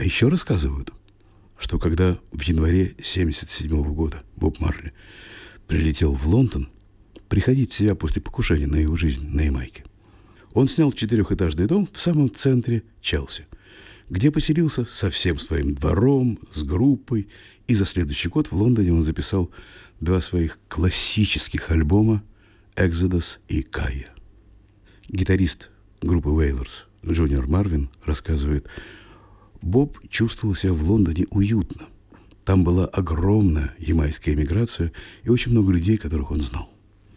А еще рассказывают, что когда в январе 1977 года Боб Марли прилетел в Лондон приходить в себя после покушения на его жизнь на Ямайке, он снял 4-этажный дом в самом центре Челси, где поселился со всем своим двором, с группой, и за следующий год в Лондоне он записал 2 своих классических альбома «Exodus» и «Кая». Гитарист группы Wailers Джуниор Марвин рассказывает: Боб чувствовал себя в Лондоне уютно. Там была огромная ямайская эмиграция и очень много людей, которых он знал.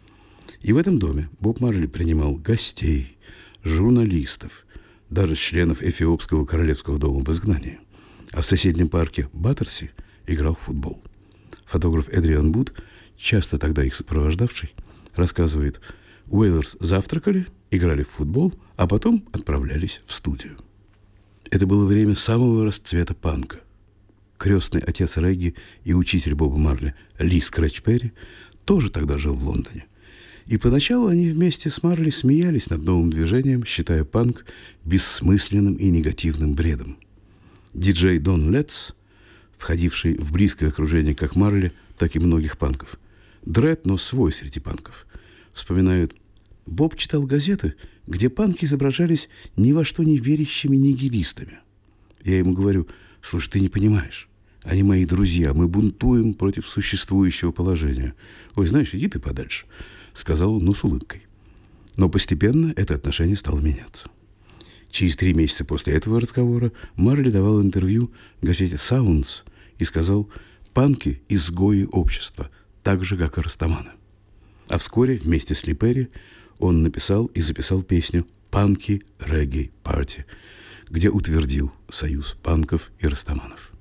И в этом доме Боб Марли принимал гостей, журналистов, даже членов Эфиопского королевского дома в изгнании. А в соседнем парке Баттерси играл в футбол. Фотограф Эдриан Вуд, часто тогда их сопровождавший, рассказывает: Уэйлерс завтракали, играли в футбол, а потом отправлялись в студию. Это было время самого расцвета панка. Крестный отец регги и учитель Боба Марли Ли Скретч Перри тоже тогда жил в Лондоне. И поначалу они вместе с Марли смеялись над новым движением, считая панк бессмысленным и негативным бредом. Диджей Дон Летс, входивший в близкое окружение как Марли, так и многих панков, дред, но свой среди панков, вспоминают: Боб читал газеты, где панки изображались ни во что не верящими нигилистами. Я ему говорю: слушай, ты не понимаешь, они мои друзья, мы бунтуем против существующего положения. Ой, знаешь, иди ты подальше, сказал он, но с улыбкой. Но постепенно это отношение стало меняться. Через 3 месяца после этого разговора Марли давал интервью газете Sounds и сказал: панки – изгои общества, так же, как и растаманы. А вскоре вместе с Ли Перри он написал и записал песню «Панки Регги Парти», где утвердил союз панков и растаманов.